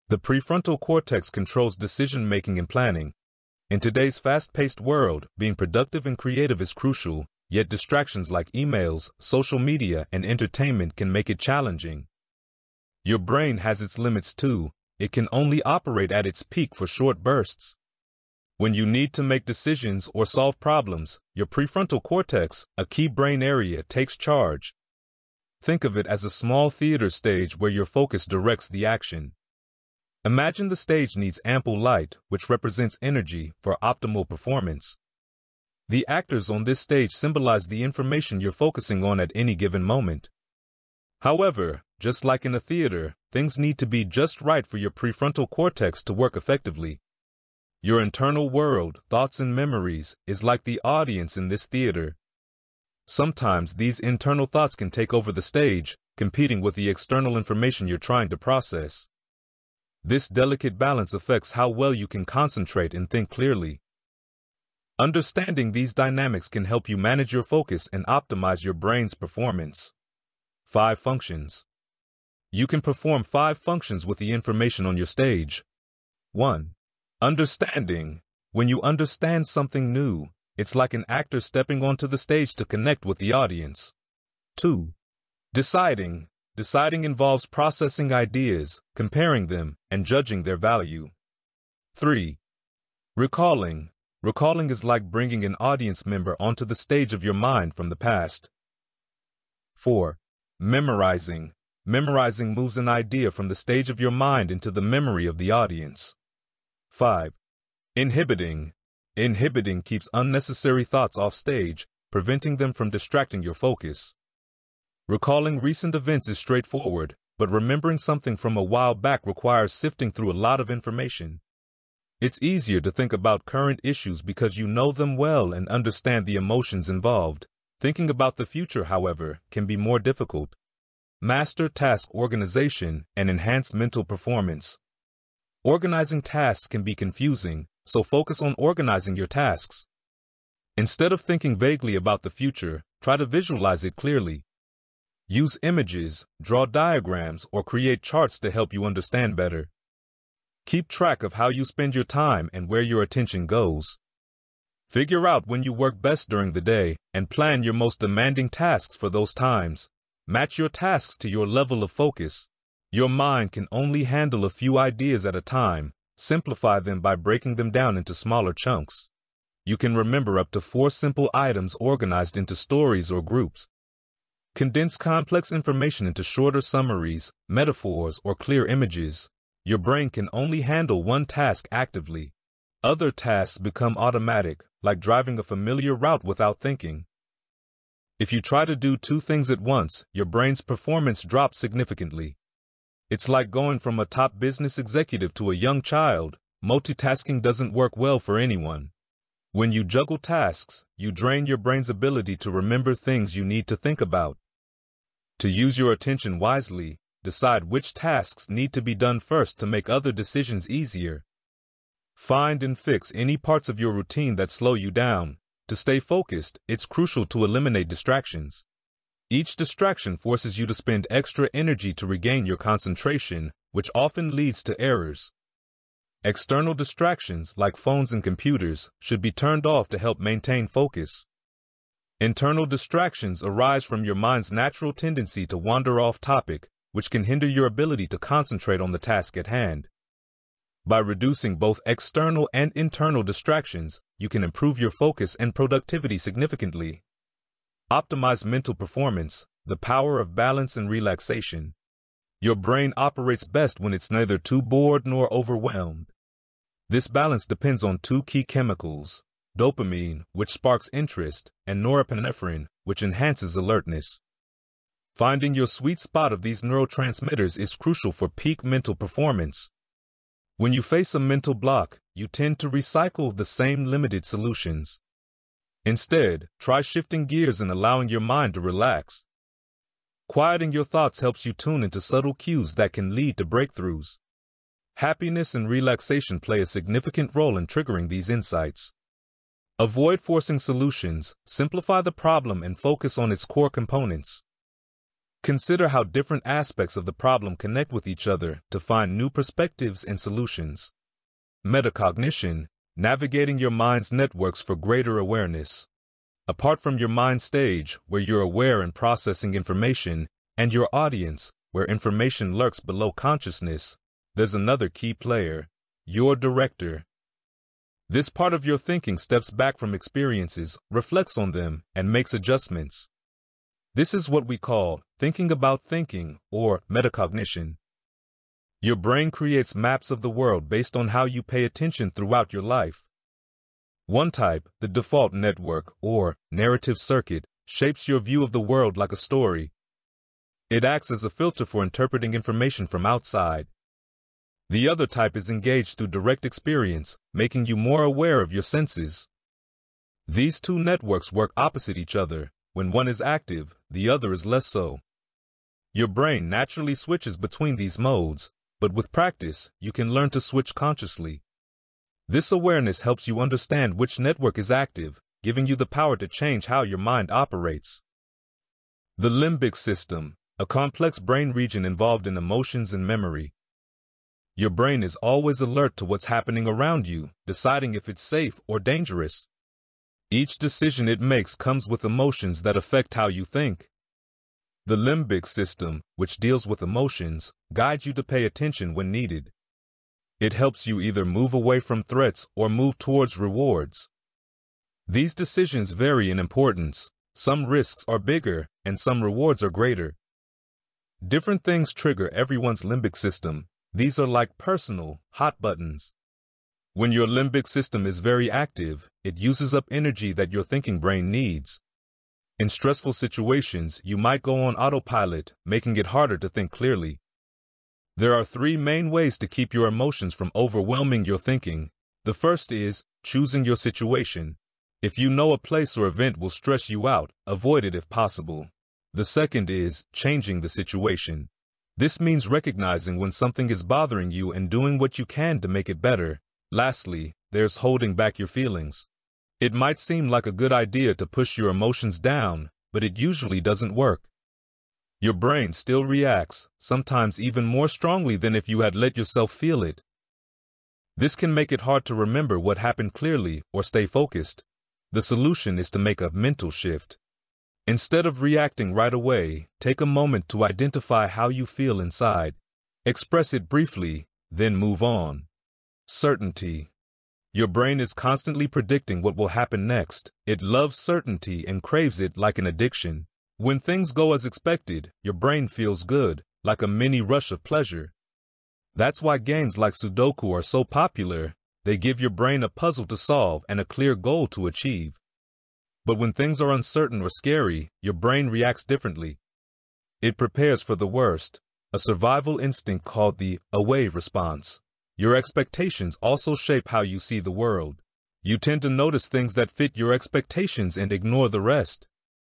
The prefrontal cortex controls decision-making and planning. In today's fast-paced world, being productive and creative is crucial, yet distractions like emails, social media, and entertainment can make it challenging. Your brain has its limits too. It can only operate at its peak for short bursts. When you need to make decisions or solve problems, your prefrontal cortex, a key brain area, takes charge. Think of it as a small theater stage where your focus directs the action. Imagine the stage needs ample light, which represents energy, for optimal performance. The actors on this stage symbolize the information you're focusing on at any given moment. However, just like in a theater, things need to be just right for your prefrontal cortex to work effectively. Your internal world, thoughts and memories, is like the audience in this theater. Sometimes these internal thoughts can take over the stage, competing with the external information you're trying to process. This delicate balance affects how well you can concentrate and think clearly. Understanding these dynamics can help you manage your focus and optimize your brain's performance. 5 functions. You can perform 5 functions with the information on your stage. 1. Understanding. When you understand something new, it's like an actor stepping onto the stage to connect with the audience. 2. Deciding. Deciding involves processing ideas, comparing them, and judging their value. 3. Recalling. Recalling is like bringing an audience member onto the stage of your mind from the past. 4. Memorizing. Memorizing moves an idea from the stage of your mind into the memory of the audience. 5. Inhibiting. Inhibiting keeps unnecessary thoughts off stage, preventing them from distracting your focus. Recalling recent events is straightforward, but remembering something from a while back requires sifting through a lot of information. It's easier to think about current issues because you know them well and understand the emotions involved. Thinking about the future, however, can be more difficult. Master task organization and enhance mental performance. Organizing tasks can be confusing, so focus on organizing your tasks. Instead of thinking vaguely about the future, try to visualize it clearly. Use images, draw diagrams, or create charts to help you understand better. Keep track of how you spend your time and where your attention goes. Figure out when you work best during the day and plan your most demanding tasks for those times. Match your tasks to your level of focus. Your mind can only handle a few ideas at a time. Simplify them by breaking them down into smaller chunks. You can remember up to 4 simple items organized into stories or groups. Condense complex information into shorter summaries, metaphors, or clear images. Your brain can only handle one task actively. Other tasks become automatic, like driving a familiar route without thinking. If you try to do 2 things at once, your brain's performance drops significantly. It's like going from a top business executive to a young child. Multitasking doesn't work well for anyone. When you juggle tasks, you drain your brain's ability to remember things you need to think about. To use your attention wisely, decide which tasks need to be done first to make other decisions easier. Find and fix any parts of your routine that slow you down. To stay focused, it's crucial to eliminate distractions. Each distraction forces you to spend extra energy to regain your concentration, which often leads to errors. External distractions, like phones and computers, should be turned off to help maintain focus. Internal distractions arise from your mind's natural tendency to wander off topic, which can hinder your ability to concentrate on the task at hand. By reducing both external and internal distractions, you can improve your focus and productivity significantly. Optimize mental performance, the power of balance and relaxation. Your brain operates best when it's neither too bored nor overwhelmed. This balance depends on 2 key chemicals: dopamine, which sparks interest, and norepinephrine, which enhances alertness. Finding your sweet spot of these neurotransmitters is crucial for peak mental performance. When you face a mental block, you tend to recycle the same limited solutions. Instead, try shifting gears and allowing your mind to relax. Quieting your thoughts helps you tune into subtle cues that can lead to breakthroughs. Happiness and relaxation play a significant role in triggering these insights. Avoid forcing solutions, simplify the problem and focus on its core components. consider how different aspects of the problem connect with each other to find new perspectives and solutions. Metacognition, navigating your mind's networks for greater awareness. Apart from your mind stage, where you're aware and processing information, and your audience, where information lurks below consciousness, there's another key player, your director. This part of your thinking steps back from experiences, reflects on them, and makes adjustments. This is what we call thinking about thinking, or metacognition. Your brain creates maps of the world based on how you pay attention throughout your life. One type, the default network, or narrative circuit, shapes your view of the world like a story. It acts as a filter for interpreting information from outside. The other type is engaged through direct experience, making you more aware of your senses. These two networks work opposite each other. When one is active, the other is less so. Your brain naturally switches between these modes, but with practice, you can learn to switch consciously. This awareness helps you understand which network is active, giving you the power to change how your mind operates. The limbic system, a complex brain region involved in emotions and memory. Your brain is always alert to what's happening around you, deciding if it's safe or dangerous. Each decision it makes comes with emotions that affect how you think. The limbic system, which deals with emotions, guides you to pay attention when needed. It helps you either move away from threats or move towards rewards. These decisions vary in importance. Some risks are bigger, and some rewards are greater. Different things trigger everyone's limbic system. These are like personal, hot buttons. When your limbic system is very active, it uses up energy that your thinking brain needs. In stressful situations, you might go on autopilot, making it harder to think clearly. There are three main ways to keep your emotions from overwhelming your thinking. The first is choosing your situation. If you know a place or event will stress you out, avoid it if possible. The second is changing the situation. This means recognizing when something is bothering you and doing what you can to make it better. Lastly, there's holding back your feelings. It might seem like a good idea to push your emotions down, but it usually doesn't work. Your brain still reacts, sometimes even more strongly than if you had let yourself feel it. This can make it hard to remember what happened clearly or stay focused. The solution is to make a mental shift. Instead of reacting right away, take a moment to identify how you feel inside. Express it briefly, then move on. Certainty. Your brain is constantly predicting what will happen next. It loves certainty and craves it like an addiction. When things go as expected, your brain feels good, like a mini rush of pleasure. That's why games like Sudoku are so popular. They give your brain a puzzle to solve and a clear goal to achieve. But when things are uncertain or scary, your brain reacts differently. It prepares for the worst, a survival instinct called the away response. Your expectations also shape how you see the world. You tend to notice things that fit your expectations and ignore the rest.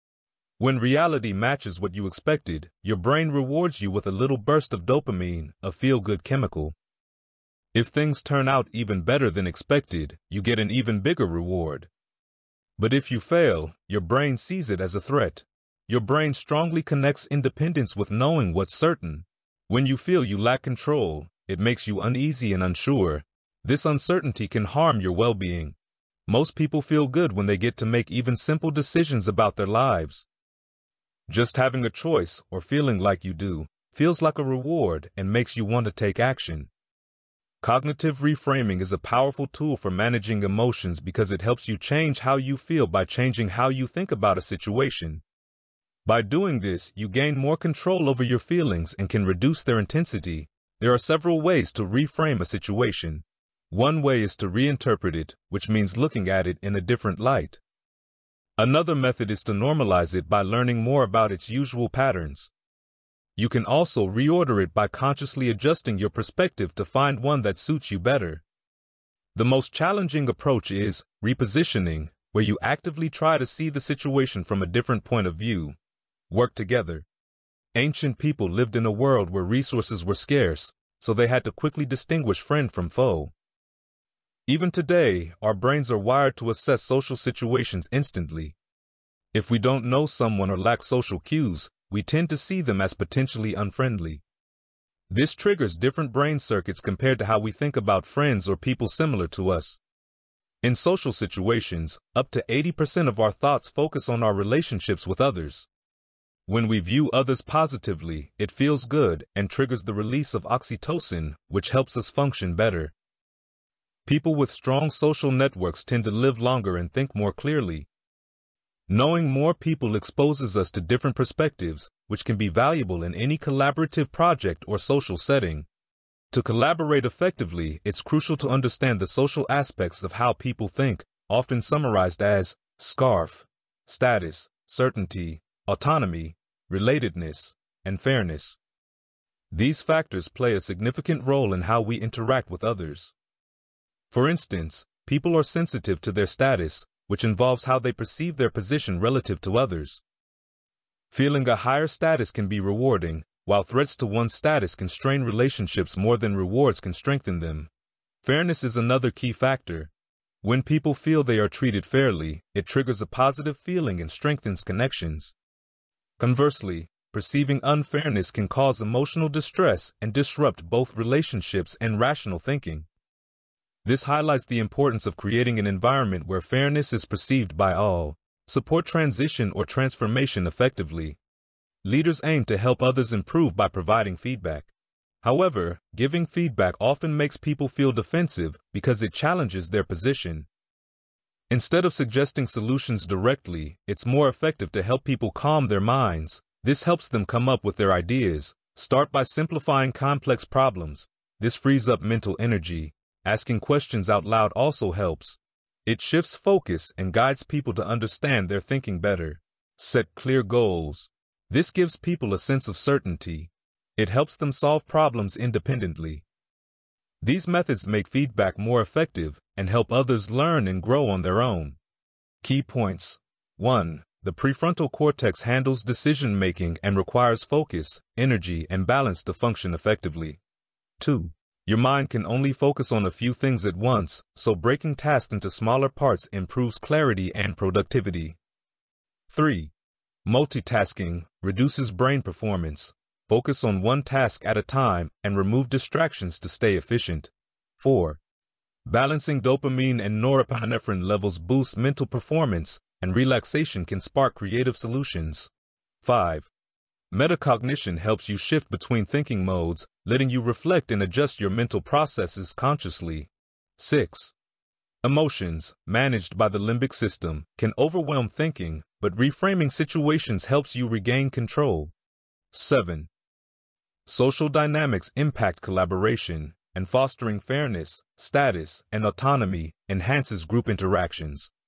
When reality matches what you expected, your brain rewards you with a little burst of dopamine, a feel-good chemical. If things turn out even better than expected, you get an even bigger reward. But if you fail, your brain sees it as a threat. Your brain strongly connects independence with knowing what's certain. When you feel you lack control, it makes you uneasy and unsure. This uncertainty can harm your well-being. Most people feel good when they get to make even simple decisions about their lives. Just having a choice, or feeling like you do, feels like a reward and makes you want to take action. Cognitive reframing is a powerful tool for managing emotions because it helps you change how you feel by changing how you think about a situation. By doing this, you gain more control over your feelings and can reduce their intensity. There are several ways to reframe a situation. One way is to reinterpret it, which means looking at it in a different light. Another method is to normalize it by learning more about its usual patterns. You can also reorder it by consciously adjusting your perspective to find one that suits you better. The most challenging approach is repositioning, where you actively try to see the situation from a different point of view. Work together. Ancient people lived in a world where resources were scarce, so they had to quickly distinguish friend from foe. Even today, our brains are wired to assess social situations instantly. If we don't know someone or lack social cues, we tend to see them as potentially unfriendly. This triggers different brain circuits compared to how we think about friends or people similar to us. In social situations, up to 80% of our thoughts focus on our relationships with others. When we view others positively, it feels good and triggers the release of oxytocin, which helps us function better. People with strong social networks tend to live longer and think more clearly. Knowing more people exposes us to different perspectives, which can be valuable in any collaborative project or social setting. To collaborate effectively, it's crucial to understand the social aspects of how people think, often summarized as SCARF, status, certainty, autonomy, relatedness, and fairness. These factors play a significant role in how we interact with others. For instance, people are sensitive to their status, which involves how they perceive their position relative to others. Feeling a higher status can be rewarding, while threats to one's status can strain relationships more than rewards can strengthen them. Fairness is another key factor. When people feel they are treated fairly, it triggers a positive feeling and strengthens connections. Conversely, perceiving unfairness can cause emotional distress and disrupt both relationships and rational thinking. This highlights the importance of creating an environment where fairness is perceived by all. Support transition or transformation effectively. Leaders aim to help others improve by providing feedback. However, giving feedback often makes people feel defensive because it challenges their position. Instead of suggesting solutions directly, it's more effective to help people calm their minds. This helps them come up with their ideas. Start by simplifying complex problems. This frees up mental energy. Asking questions out loud also helps. It shifts focus and guides people to understand their thinking better. Set clear goals. This gives people a sense of certainty. It helps them solve problems independently. These methods make feedback more effective and help others learn and grow on their own. Key points. 1. The prefrontal cortex handles decision-making and requires focus, energy, and balance to function effectively. 2. Your mind can only focus on a few things at once, so breaking tasks into smaller parts improves clarity and productivity. 3. Multitasking reduces brain performance. Focus on one task at a time and remove distractions to stay efficient. 4. Balancing dopamine and norepinephrine levels boosts mental performance, and relaxation can spark creative solutions. 5. Metacognition helps you shift between thinking modes, letting you reflect and adjust your mental processes consciously. 6. Emotions, managed by the limbic system, can overwhelm thinking, but reframing situations helps you regain control. 7. Social dynamics impact collaboration, and fostering fairness, status, and autonomy enhances group interactions.